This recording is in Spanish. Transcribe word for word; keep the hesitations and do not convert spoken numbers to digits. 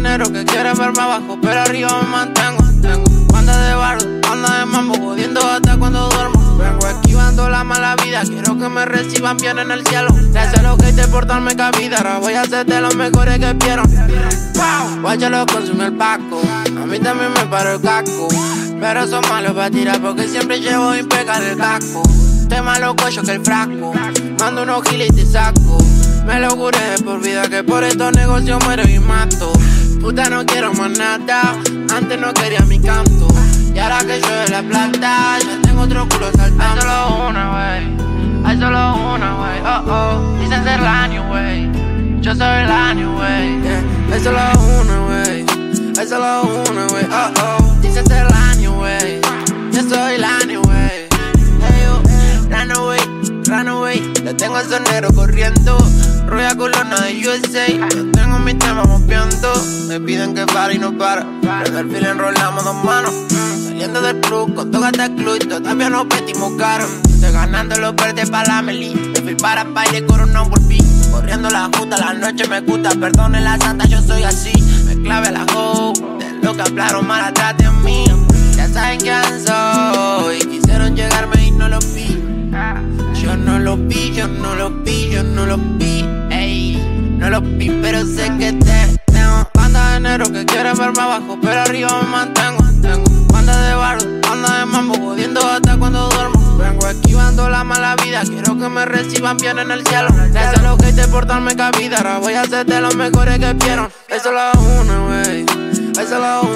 enero que quiere verme abajo, pero arriba me mantengo. Tengo banda de bardo, banda de mambo, jodiendo hasta cuando duermo. Vengo esquivando la mala vida, quiero que me reciban bien en el cielo. Desde lo que te portarme cabida, ahora voy a hacerte los mejores que vieron. Guacha lo consume el Paco, a mí también me paró el casco. Pero son malos para tirar porque siempre llevo impecable el casco. Te malo cuello que el frasco, mando unos giles y te saco. Me lo juré de por vida que por estos negocios muero y mato. Puta, no quiero más nada, antes no quería mi canto. Y ahora que yo de la plata, ya tengo otro culo saltando. Hay solo una, wey, hay solo una, wey, oh, oh. Dicen ser el año, wey, yo soy el año, wey, yeah. Hay solo una, wey, hay solo una, wey, oh, oh. Dicen ser el año, wey, yo soy el año, wey. Hey, oh, run away, run away. Le tengo a sonero corriendo, rueda colona de U S A. Yo tengo mi tema moviendo, me piden que pare y no para. Desde el filo enrolamos dos manos, mm, saliendo del club con todo hasta el club y todavía nos vestimos caro. Estoy ganando los verdes pa' la Meli, me fui para baile, coronado por fin. Corriendo la justa, la noche me gusta, perdone la santa, yo soy así. Me clave la hoe, de lo que hablaron mal atrás de mí. Ya saben quién soy, quisieron llegarme y no lo vi. Yo no lo vi, yo no lo vi, yo no lo vi, ey, no lo vi, pero sé que te tengo. Banda de enero que quiere verme abajo, pero arriba me mantengo. Tengo banda de bardo, banda de mambo, jodiendo hasta cuando duermo. Vengo esquivando la mala vida, quiero que me reciban bien en el cielo. Desde lo que te portarme cabida, ahora voy a hacerte los mejores que vieron. Hay solo una, wey, hay solo una.